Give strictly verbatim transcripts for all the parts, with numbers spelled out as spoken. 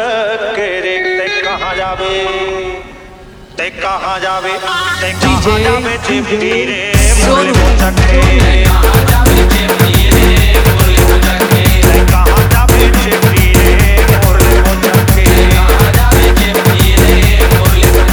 मुचके रे ते कहाँ जावे ते कहाँ जावे ते कहाँ जावे चिपटी रे मोर मुचके ते कहाँ जावे चिपटी रे मोर मुचके ते कहाँ जावे चिपटी रे मोर मुचके ते कहाँ जावे चिपटी रे मोर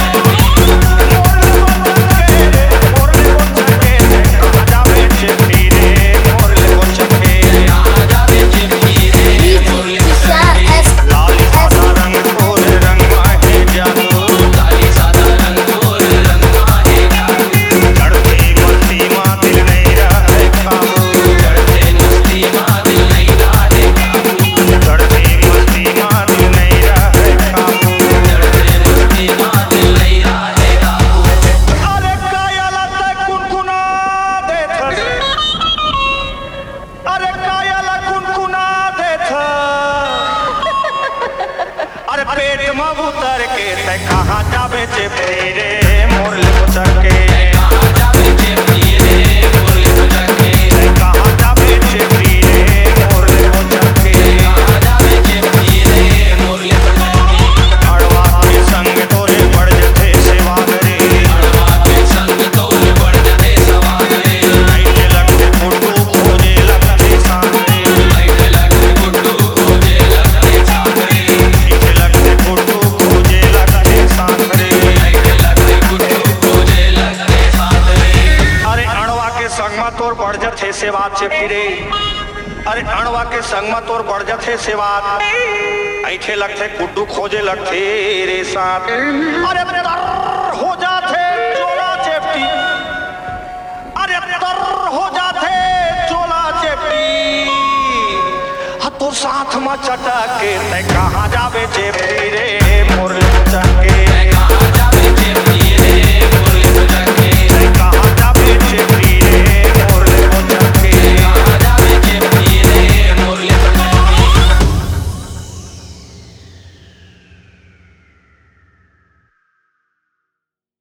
पेट में उतर के ते कहाँ जावे चिपटी रे मोर मुचके कहाँ जावे चिपटी रे मोर मुचके ते कहाँ जावे चिपटी रे मोर मुचके कहाँ जावे चिपटी रे मोर मुचके अड़वा के संग तोरे पड़ जथे सेवा करे अड़वा के संग तोरे पड़ जथे सेवा करे ऐसे लगते फोटो खोजे लगते सामने ऐसे लगते फोटो खोजे लगते सामने फोटो खोजे लगते सामने खोजे लगते सामने अरे अणवा के संग में तोर बढ़ जथे सेवा चिपटी रे अरे अणवा के संग में तोर बढ़ जथे सेवा ऐठे लगते गुड्डू खोजे लगते रे साथ अरे तर हो जाते चोला चिपटी अरे तर हो जाते चोला चिपटी तो साथ में चटके ते कहाँ जावे चिपटी रे मोर